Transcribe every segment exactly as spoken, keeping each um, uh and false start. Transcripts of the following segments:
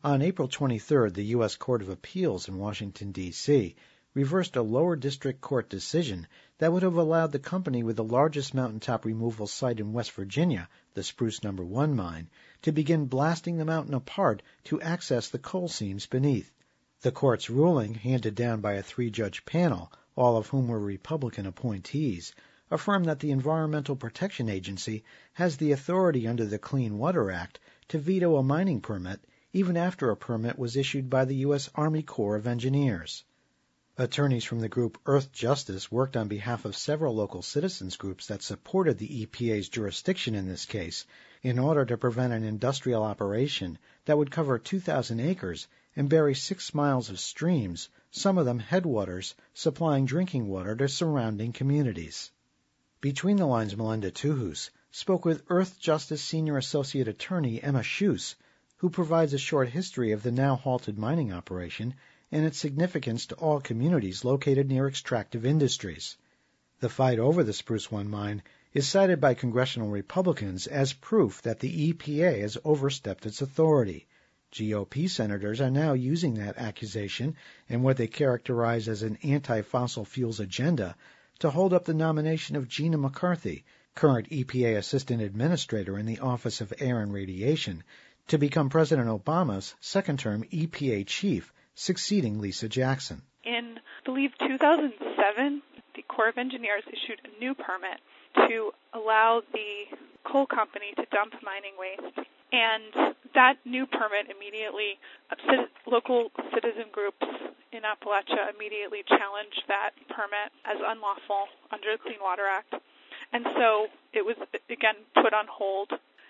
On April twenty-third, the U S Court of Appeals in Washington, D C reversed a lower district court decision that would have allowed the company with the largest mountaintop removal site in West Virginia, the Spruce Number One mine, to begin blasting the mountain apart to access the coal seams beneath. The court's ruling, handed down by a three-judge panel, all of whom were Republican appointees, affirmed that the Environmental Protection Agency has the authority under the Clean Water Act to veto a mining permit even after a permit was issued by the U S Army Corps of Engineers. Attorneys from the group Earth Justice worked on behalf of several local citizens groups that supported the E P A's jurisdiction in this case in order to prevent an industrial operation that would cover two thousand acres and bury six miles of streams, some of them headwaters, supplying drinking water to surrounding communities. Between the Lines' Melinda Tuhus spoke with Earth Justice Senior Associate Attorney Emma Schuss, who provides a short history of the now-halted mining operation and its significance to all communities located near extractive industries. The fight over the Spruce One mine is cited by congressional Republicans as proof that the E P A has overstepped its authority. G O P senators are now using that accusation and what they characterize as an anti-fossil fuels agenda to hold up the nomination of Gina McCarthy, current E P A Assistant Administrator in the Office of Air and Radiation, to become President Obama's second-term E P A chief, succeeding Lisa Jackson. In, I believe, two thousand seven, the Corps of Engineers issued a new permit to allow the coal company to dump mining waste. And that new permit immediately, uh, local citizen groups in Appalachia immediately challenged that permit as unlawful under the Clean Water Act. And so it was, again, put on hold.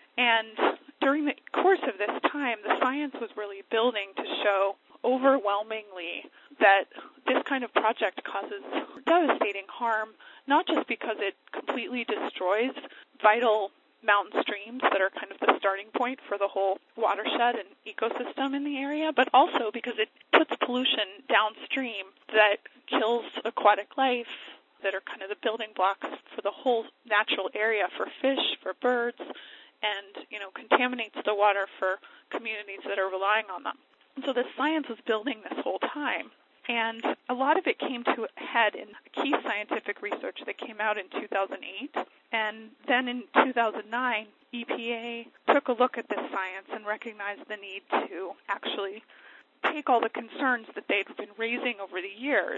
And during the course of this time, the science was really building to show overwhelmingly that this kind of project causes devastating harm, not just because it completely destroys vital mountain streams that are kind of the starting point for the whole watershed and ecosystem in the area, but also because it puts pollution downstream that kills aquatic life, that are kind of the building blocks for the whole natural area for fish, for birds, and, you know, contaminates the water for communities that are relying on them. And so the science was building this whole time. And a lot of it came to a head in key scientific research that came out in two thousand eight. And then in two thousand nine, E P A took a look at this science and recognized the need to actually take all the concerns that they'd been raising over the years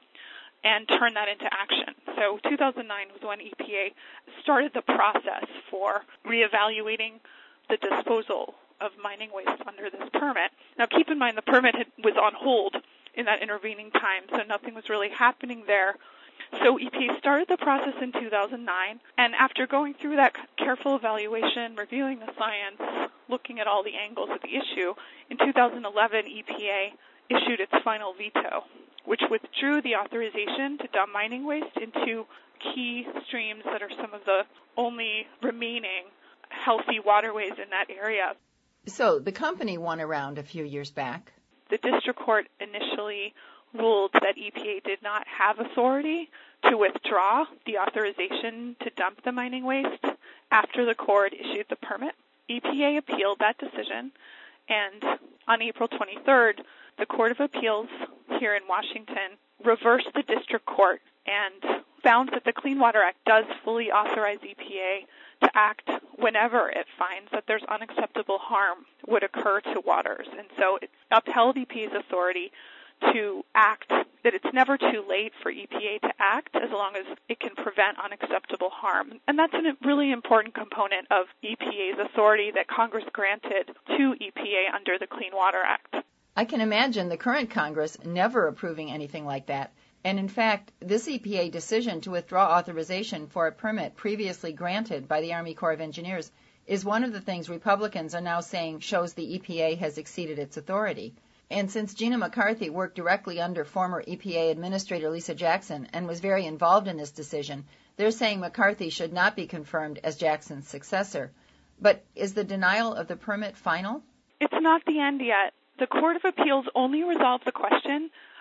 and turn that into action. So two thousand nine was when E P A started the process for reevaluating the disposal of mining waste under this permit. Now keep in mind the permit had, was on hold in that intervening time, so nothing was really happening there. So E P A started the process in two thousand nine, and after going through that careful evaluation, reviewing the science, looking at all the angles of the issue, in two thousand eleven E P A issued its final veto, which withdrew the authorization to dump mining waste into key streams that are some of the only remaining healthy waterways in that area. So the company won around a few years back. The district court initially ruled that E P A did not have authority to withdraw the authorization to dump the mining waste after the court issued the permit. E P A appealed that decision, and on April twenty-third, the Court of Appeals here in Washington reversed the district court and found that the Clean Water Act does fully authorize E P A to act whenever it finds that there's unacceptable harm would occur to waters. And so it upheld E P A's authority to act, that it's never too late for E P A to act as long as it can prevent unacceptable harm. And that's a really important component of E P A's authority that Congress granted to E P A under the Clean Water Act. I can imagine the current Congress never approving anything like that. And in fact, this E P A decision to withdraw authorization for a permit previously granted by the Army Corps of Engineers is one of the things Republicans are now saying shows the E P A has exceeded its authority. And since Gina McCarthy worked directly under former E P A Administrator Lisa Jackson and was very involved in this decision, they're saying McCarthy should not be confirmed as Jackson's successor. But is the denial of the permit final? It's not the end yet. The Court of Appeals only resolved the question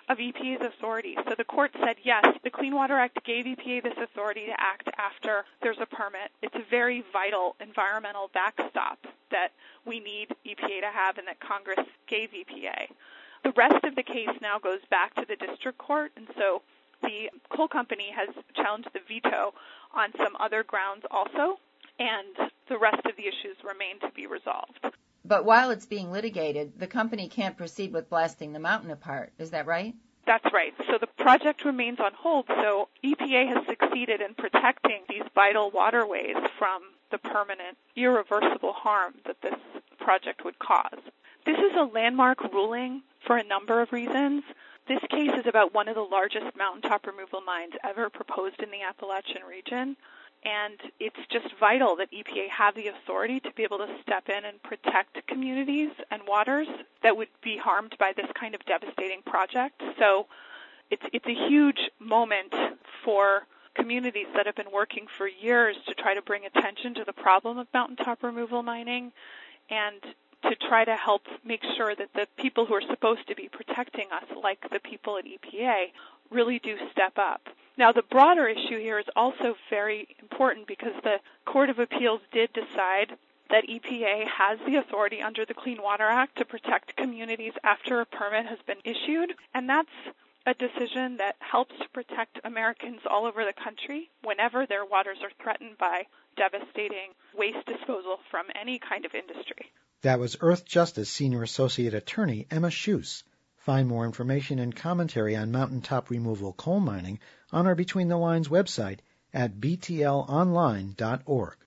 of E P A's authority. So the court said, yes, the Clean Water Act gave E P A this authority to act after there's a permit. It's a very vital environmental backstop that we need E P A to have and that Congress gave E P A. The rest of the case now goes back to the district court, and so the coal company has challenged the veto on some other grounds also, and the rest of the issues remain to be resolved. But while it's being litigated, the company can't proceed with blasting the mountain apart. Is that right? That's right. So the project remains on hold, so E P A has succeeded in protecting these vital waterways from the permanent, irreversible harm that this project would cause. This is a landmark ruling for a number of reasons. This case is about one of the largest mountaintop removal mines ever proposed in the Appalachian region, and it's just vital that E P A have the authority to be able to step in and protect communities and waters that would be harmed by this kind of devastating project. So it's it's a huge moment for communities that have been working for years to try to bring attention to the problem of mountaintop removal mining and to try to help make sure that the people who are supposed to be protecting us, like the people at E P A, really do step up. Now, the broader issue here is also very important because the Court of Appeals did decide that E P A has the authority under the Clean Water Act to protect communities after a permit has been issued, and that's a decision that helps to protect Americans all over the country whenever their waters are threatened by devastating waste disposal from any kind of industry. That was Earth Justice Senior Associate Attorney Emma Schuss. Find more information and commentary on mountaintop removal coal mining on our Between the Lines website at b t l online dot org.